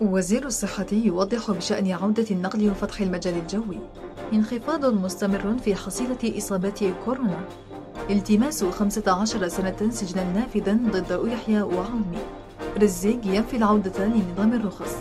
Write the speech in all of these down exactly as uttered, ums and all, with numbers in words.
وزير الصحة يوضح بشأن عودة النقل وفتح المجال الجوي. انخفاض مستمر في حصيلة إصابات كورونا. التماس خمسة عشر سنة سجنا نافذا ضد يحيى وعلمي. رزيق ينفي العودة لنظام الرخص.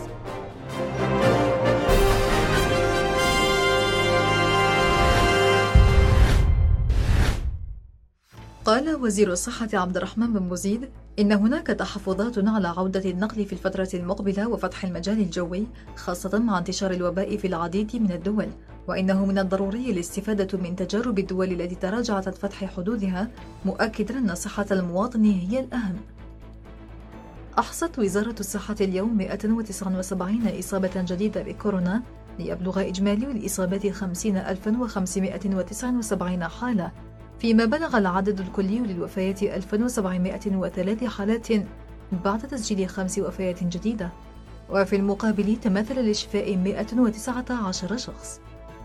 قال وزير الصحة عبد الرحمن بن بوزيد إن هناك تحفظات على عودة النقل في الفترة المقبلة وفتح المجال الجوي، خاصة مع انتشار الوباء في العديد من الدول، وإنه من الضروري الاستفادة من تجارب الدول التي تراجعت عن فتح حدودها، مؤكدا أن صحة المواطن هي الأهم. أحصت وزارة الصحة اليوم مئة وتسعة وسبعين إصابة جديدة بكورونا، ليبلغ إجمالي الإصابات خمسين ألفا وخمسمائة وتسعة وسبعين حالة، فيما بلغ العدد الكلي للوفيات ألفا وسبعمائة وثلاث حالات بعد تسجيل خمس وفيات جديدة، وفي المقابل تمثل للشفاء مئة وتسعة عشر شخص.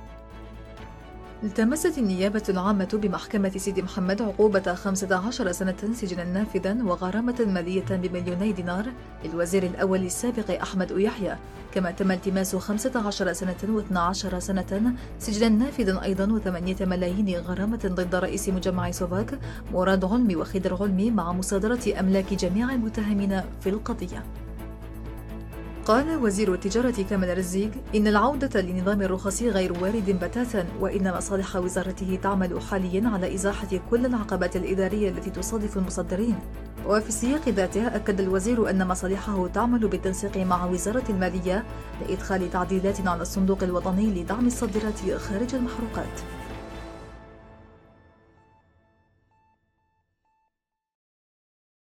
التمست النيابة العامة بمحكمة سيدي محمد عقوبة خمسة عشر سنة سجنا نافذا وغرامة مالية بمليوني دينار للوزير الأول السابق أحمد يحيى، كما تم التماس خمسة عشر سنة واثنتا عشرة سنة سجنا نافذا أيضا وثمانية ملايين غرامة ضد رئيس مجمع سوفاك مراد علمي وخضر علمي مع مصادرة أملاك جميع المتهمين في القضية. قال وزير التجارة كامل رزيق إن العودة لنظام الرخص غير وارد بتاتا، وإن مصالح وزارته تعمل حاليا على إزاحة كل العقبات الإدارية التي تصادف المصدرين. وفي السياق ذاته أكد الوزير أن مصالحه تعمل بالتنسيق مع وزارة المالية لإدخال تعديلات على الصندوق الوطني لدعم الصادرات خارج المحروقات.